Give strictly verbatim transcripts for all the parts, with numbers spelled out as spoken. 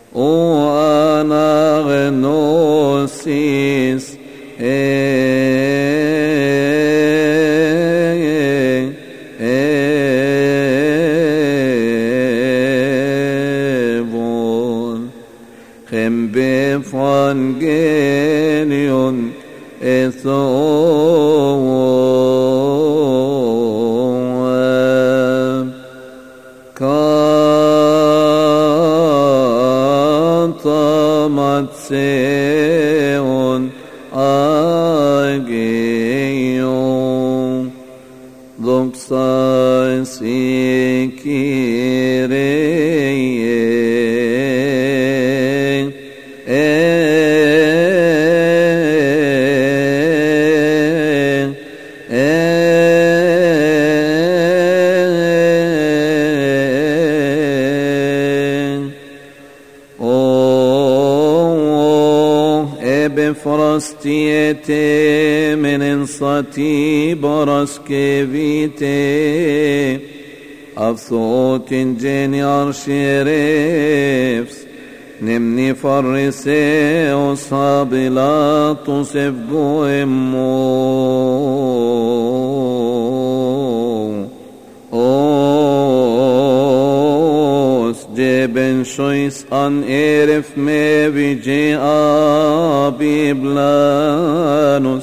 o anagnosis evon chem bevangelion ethoem kantamatseon ageon doxas ikireye Frastiete menensati baraskevite afsotin geniar sherefs nemni fariseos habilatus evgoemo Ben shois an eref me vije abiblanus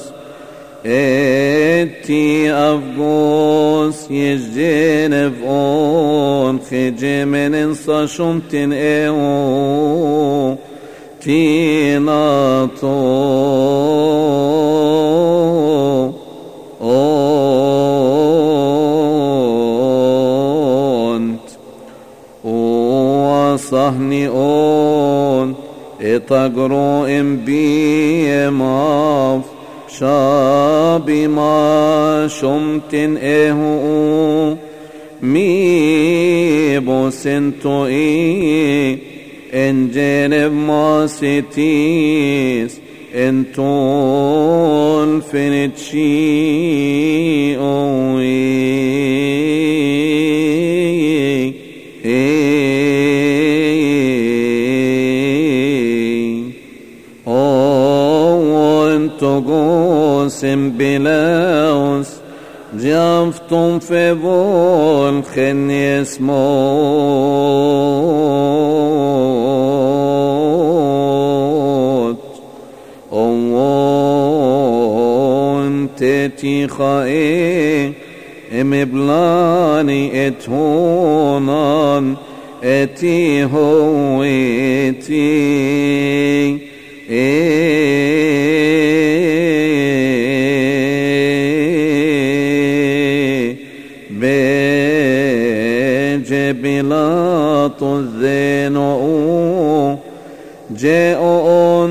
eti avgos yezdenev on khejemenen sashumtin eo tinato صهني اون اتقرو ام بي ماف شابي ما شمتن اهو مي بوسنتو اي ان جنب ما ستيس انتون فينتشي اوي Sembelaus Giaftum fevol cheniesmot Ovon teti chae emeblani et honan eti hoeti الذين جاءوا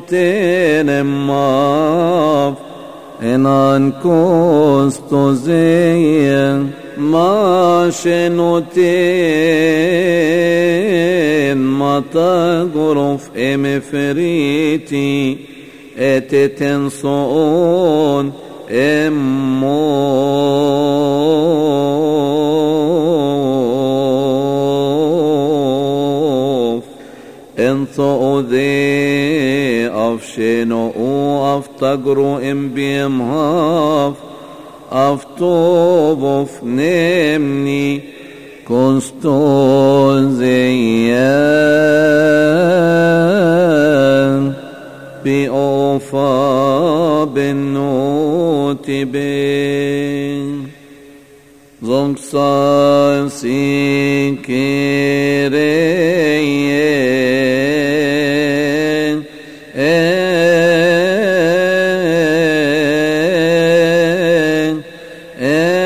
تتنمف إن أنكست زي ما شنوتين ما تغرف إمفريتي اتتنصون امو انثو ذي افشنو افتقرو ام بيمهاف افتوبف نمني كنستو زيان بأوفا بالنوت بين زمسان سيكيرين ان